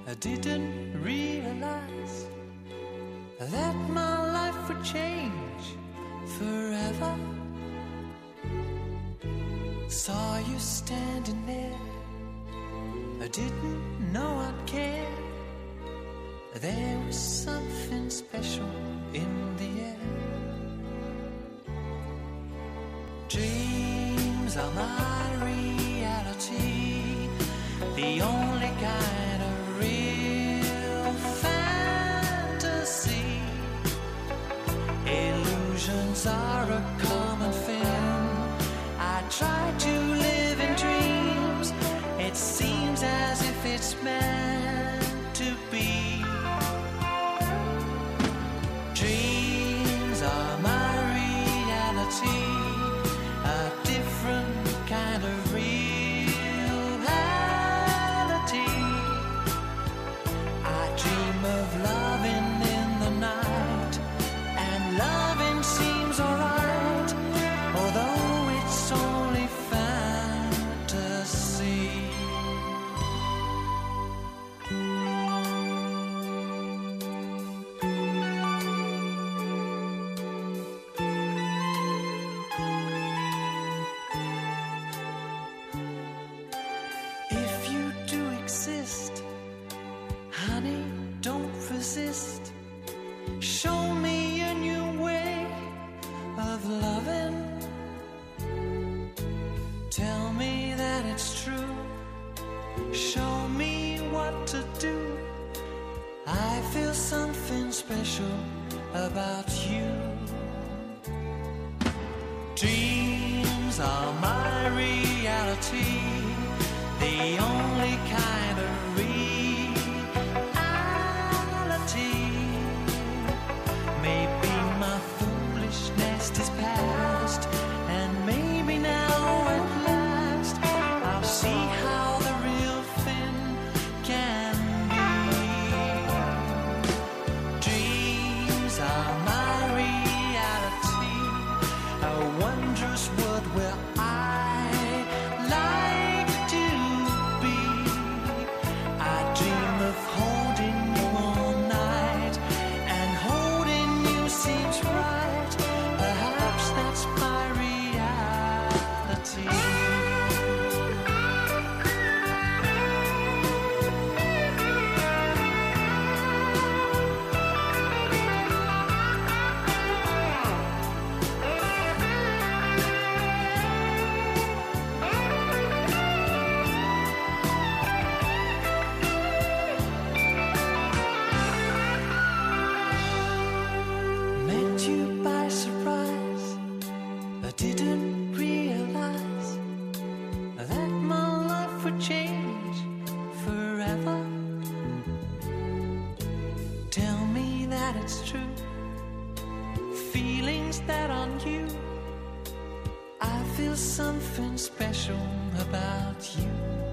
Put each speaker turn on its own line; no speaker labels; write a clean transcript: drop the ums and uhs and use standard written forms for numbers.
I didn't realize that my life would change forever. Saw you standing there, I didn't know I'd care. There was something special in the air. Dreams are my reality, the only kind of real fantasy. Illusions are a common thing. I try to live in dreams. It seems as if it's meant to be. Dreams are my reality, a different kind of reality. I dream of loving in the night, and loving seems alright, although it's only fantasy. If you do exist, honey, don't resist. Show me a new way of loving. Tell me that it's true. Show me what to do. I feel something special about you. Dreams are my reality, the only kind of reality. Maybe my foolishness is past, and maybe now at last I'll see how the real thing can be. Dreams are my reality, a wondrous world where I like to be. I dream of holding you all night, and holding you seems right. Perhaps that's my reality. Met you by surprise, I didn't realize that my life would change forever. Tell me that it's true, feelings that are new. I feel something special about you.